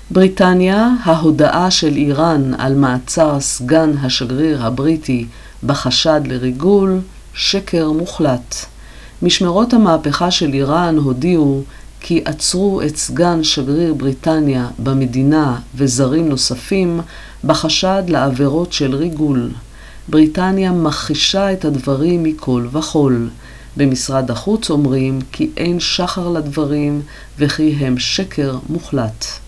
בריטניה, ההודעה של איראן על מעצר סגן השגריר הבריטי בחשד לריגול, שקר מוחלט. משמרות המהפכה של איראן הודיעו כי עצרו את סגן שגריר בריטניה במדינה וזרים נוספים בחשד לעבירות של ריגול. בריטניה מכחישה את הדברים מכל וכל. במשרד החוץ אומרים כי אין שחר לדברים וכי הם שקר מוחלט.